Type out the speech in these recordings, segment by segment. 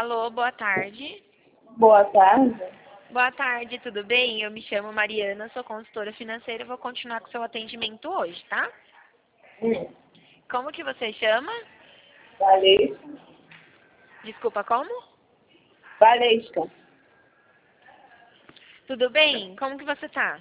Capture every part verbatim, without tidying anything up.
Alô, boa tarde. Boa tarde. Boa tarde, tudo bem? Eu me chamo Mariana, sou consultora financeira e vou continuar com o seu atendimento hoje, tá? Hum. Como que você chama? Valesca. Desculpa, como? Valesca. Tudo bem? Como que você tá?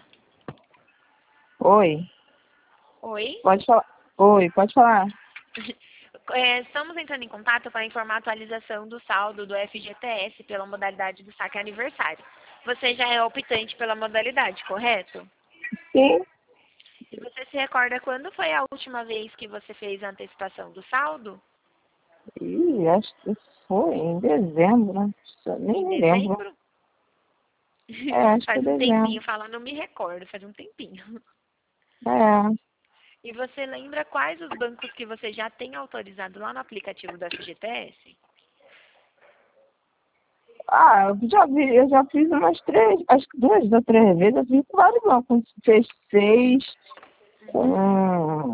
Oi. Oi? Pode falar. Oi, pode falar. É, estamos entrando em contato para informar a atualização do saldo do F G T S pela modalidade do saque aniversário. Você já é optante pela modalidade, correto? Sim. E você se recorda quando foi a última vez que você fez a antecipação do saldo? Ih, acho que foi em dezembro, né? Eu nem Em me lembro. dezembro? É, acho que é Faz um dezembro. tempinho, fala, não me recordo, faz um tempinho. É. E você lembra quais os bancos que você já tem autorizado lá no aplicativo do F G T S? Ah, eu já vi, eu já fiz umas três, acho que duas ou três vezes, eu fiz com vários bancos. Fez seis, com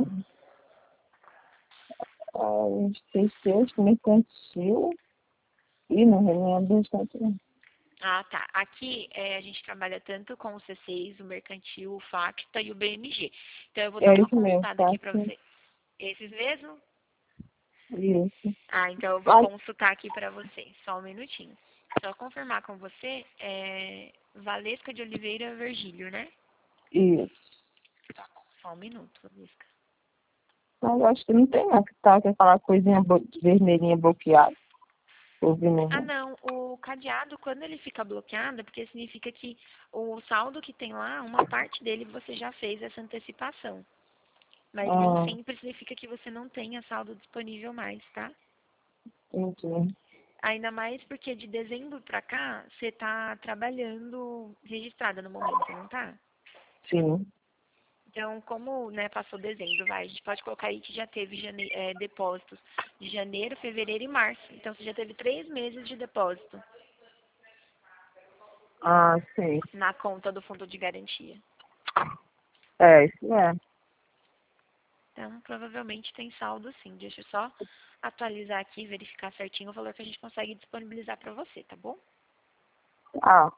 ah, fez seis com mercantil. Ih, não me lembro o restante, não. Ah, tá. Aqui é, a gente trabalha tanto com o C seis, o Mercantil, o Facta e o B M G. Então eu vou dar É uma isso mesmo, consultada tá? aqui para você. Esses mesmo? Isso. Ah, então eu vou Mas, consultar aqui para você. Só um minutinho. Só confirmar com você, é Valesca de Oliveira Virgílio, né? isso. Só um minuto, Valesca. Mas eu acho que não tem não, que tá com aquela coisinha bo- vermelhinha bloqueada. Ouvi Ah, mesmo. não. O cadeado, quando ele fica bloqueado, é porque significa que o saldo que tem lá, uma parte dele você já fez essa antecipação. Mas nem Ah, sempre significa que você não tenha saldo disponível mais, tá? entendi. Ainda mais porque de dezembro pra cá, você tá trabalhando registrada no momento, não tá? Sim. Então, como né, passou dezembro, vai, a gente pode colocar aí que já teve jane... é, depósitos de janeiro, fevereiro e março. Então, você já teve três meses de depósito Ah, sei. na conta do fundo de garantia. É, isso é. Então, provavelmente tem saldo sim. Deixa eu só atualizar aqui e verificar certinho o valor que a gente consegue disponibilizar para você, tá bom? Ah,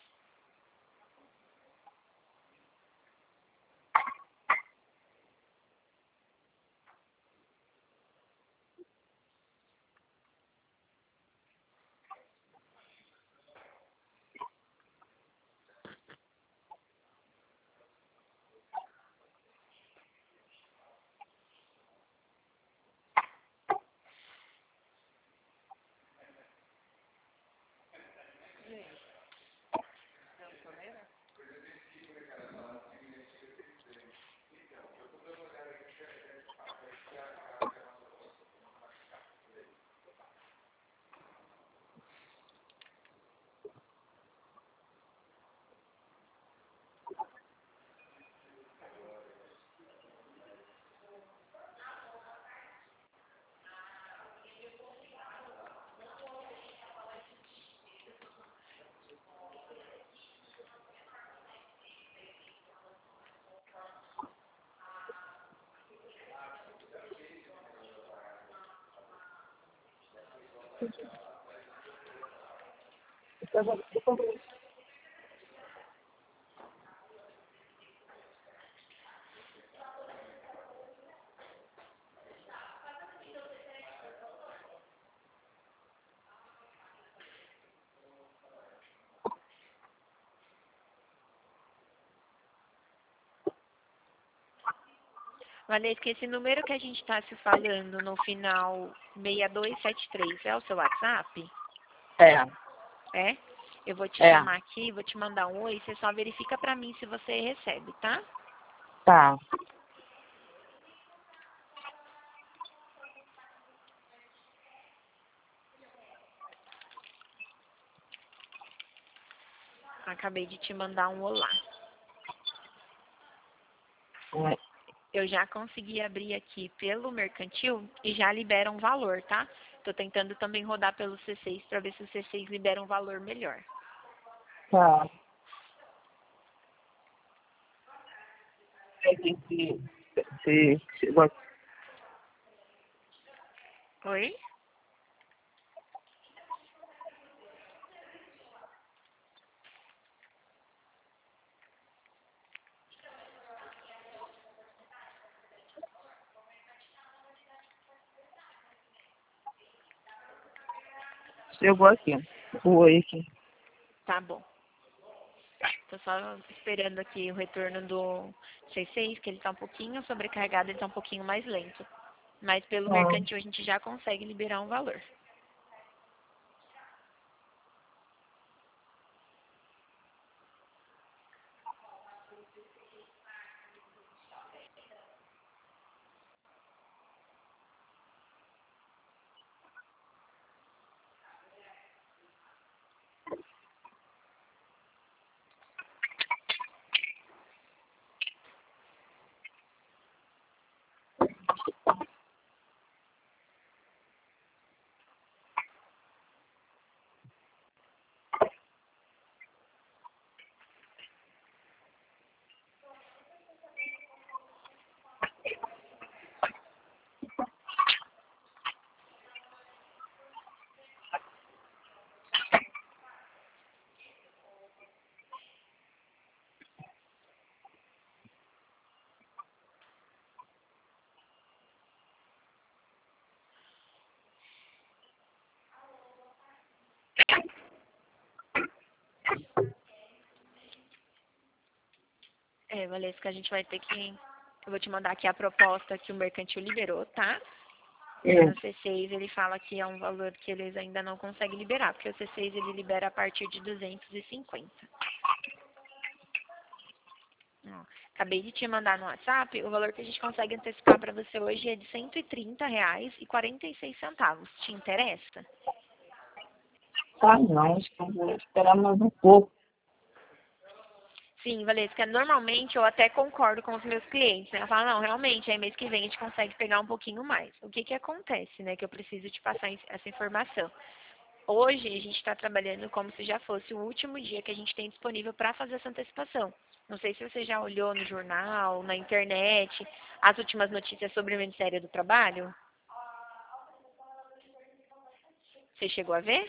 Valesca, esse número que a gente está se falando no final seis dois sete três é o seu WhatsApp? é. É? Eu vou te É. chamar aqui, vou te mandar um oi, você só verifica para mim se você recebe, tá? Tá. Acabei de te mandar um olá. É. Eu já consegui abrir aqui pelo mercantil e já libera um valor, tá? Tô tentando também rodar pelo C seis para ver se o C seis libera um valor melhor. Tá. Se, se, se, se, Oi? chegou aqui. O oi aqui. Tá bom. Tô só esperando aqui o retorno do C seis, que ele tá um pouquinho sobrecarregado, ele tá um pouquinho mais lento. Mas pelo Ah. mercantil a gente já consegue liberar um valor. É, Valesca, a gente vai ter que... Eu vou te mandar aqui a proposta que o mercantil liberou, tá? E É. no C seis ele fala que é um valor que eles ainda não conseguem liberar, porque o C seis ele libera a partir de duzentos e cinquenta. Ó, acabei de te mandar no WhatsApp, o valor que a gente consegue antecipar para você hoje é de cento e trinta reais e quarenta e seis centavos. Te interessa? Ah, não, acho que eu vou esperar mais um pouco. Sim, Valesca, normalmente eu até concordo com os meus clientes, né? Eu falo, não, realmente, aí mês que vem a gente consegue pegar um pouquinho mais. O que que acontece, né? Que eu preciso te passar essa informação. Hoje a gente está trabalhando como se já fosse o último dia que a gente tem disponível para fazer essa antecipação. Não sei se você já olhou no jornal, na internet, as últimas notícias sobre o Ministério do Trabalho. Você chegou a ver?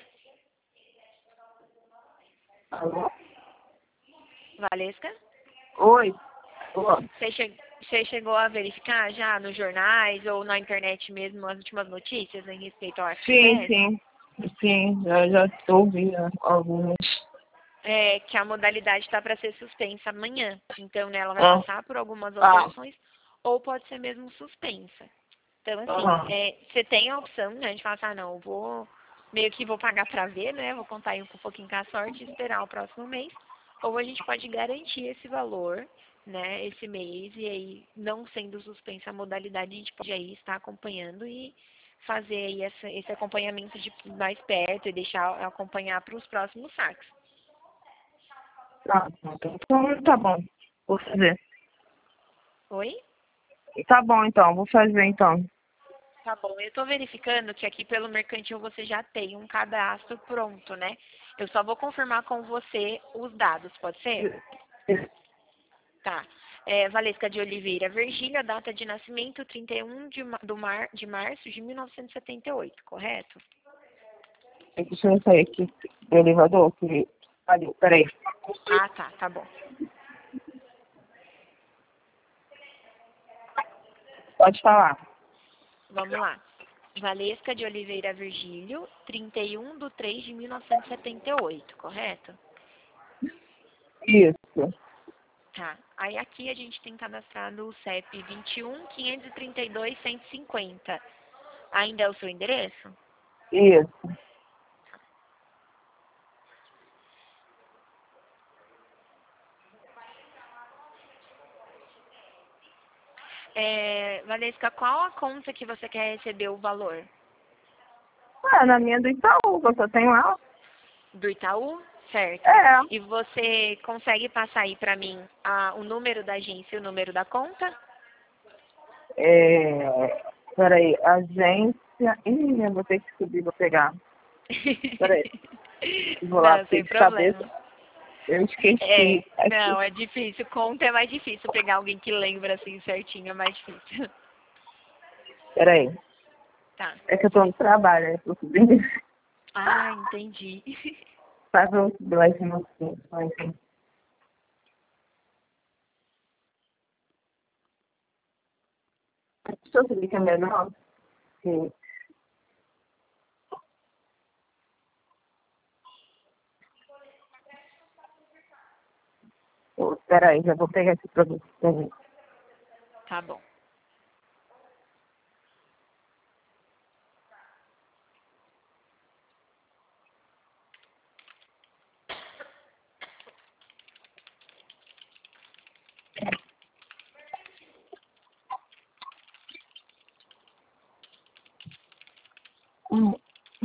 Alô? Valesca? Oi. Oi. Você, che você chegou a verificar já nos jornais ou na internet mesmo as últimas notícias em respeito ao Sim, F G T S? sim. Sim, já, já ouvi né, algumas. É, que a modalidade está para ser suspensa amanhã. Então, né, ela vai Ah, passar por algumas ah, alterações ou pode ser mesmo suspensa. Então, assim, aham. é, você tem a opção, né, de falar assim, ah, não, eu vou, meio que vou pagar para ver, né, vou contar aí um pouquinho com a sorte e esperar o próximo mês. Ou a gente pode garantir esse valor, né, esse mês, e aí, não sendo suspensa a modalidade, a gente pode aí estar acompanhando e fazer aí essa, esse acompanhamento de mais perto e deixar acompanhar para os próximos saques. Ah, então tá bom. Vou fazer. Oi? Tá bom então, vou fazer então. Tá bom, eu estou verificando que aqui pelo mercantil você já tem um cadastro pronto, né? Eu só vou confirmar com você os dados, pode ser? Tá. É, Valesca de Oliveira Virgília, data de nascimento trinta e um de, ma- do mar, de março de mil novecentos e setenta e oito, correto? Deixa eu sair aqui do elevador, que... Ali, peraí. Ah, tá, tá bom. Pode falar. Vamos lá. Valesca de Oliveira Virgílio, trinta e um de três de mil novecentos e setenta e oito, correto? Isso, Tá. Aí aqui a gente tem cadastrado o C E P vinte e um, quinhentos e trinta e dois, cento e cinquenta. Ainda é o seu endereço? isso. É, Valesca, qual a conta que você quer receber o valor? Ah, na minha do Itaú, que eu só tenho ela. Do Itaú? Certo. É. E você consegue passar aí pra mim a, o número da agência e o número da conta? É... Peraí, agência... Ih, eu vou ter que subir, vou pegar. Peraí, vou lá, Não, porque sem de cabeça problema. eu É, esqueci. Aqui. não, é difícil. Conta é mais difícil. Pegar alguém que lembra assim certinho é mais difícil. Peraí. Tá. É que eu tô no trabalho, né? Tô subindo. Ah, entendi. Faz um dois minutinhos. Vai, então. Deixa eu subir que é melhor. Sim. Pô, peraí, já vou pegar esse produto pra mim. Tá bom. Hum.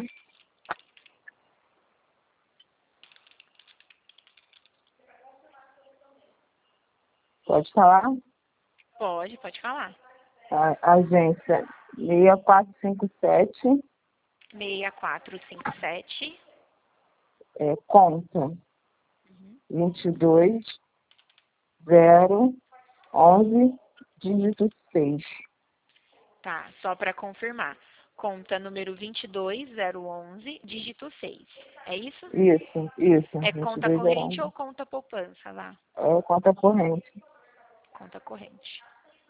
Pode falar? Pode, pode falar. A agência seis quatro cinco sete, seis quatro cinco sete. é, conta Uhum. vinte e dois, zero, onze, dígito seis. Tá, só para confirmar. Conta número vinte e dois zero onze, dígito seis. É isso? Isso, isso, É vinte e conta dois, zero, corrente onze. ou conta poupança lá? É conta corrente. Conta corrente.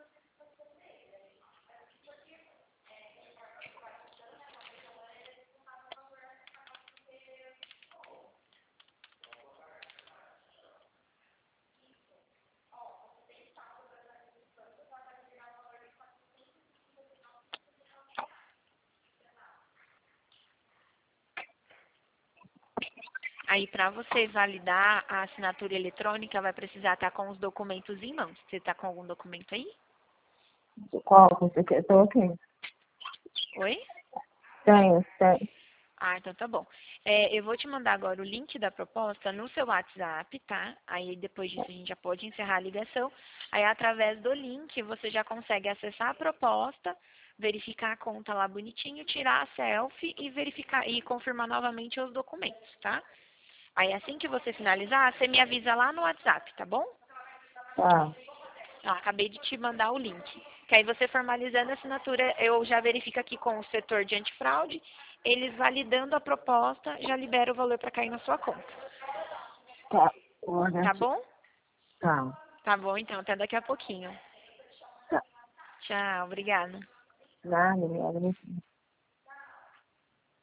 Aí, para você validar a assinatura eletrônica, vai precisar estar com os documentos em mãos. Você está com algum documento aí? Qual que você quer? Estou aqui. Oi? Tenho, tenho. Ah, então tá bom. É, eu vou te mandar agora o link da proposta no seu WhatsApp, tá? Aí depois disso a gente já pode encerrar a ligação. Aí através do link você já consegue acessar a proposta, verificar a conta lá bonitinho, tirar a selfie e verificar e confirmar novamente os documentos, tá? Aí assim que você finalizar, você me avisa lá no WhatsApp, tá bom? Tá, Ah, acabei de te mandar o link. Que aí você formalizando a assinatura, eu já verifico aqui com o setor de antifraude, eles validando a proposta, já libera o valor para cair na sua conta. tá. Olha Tá aqui. bom? Tá. Tá bom, então, até daqui a pouquinho. Tá. Tchau, obrigada. Nada, nada.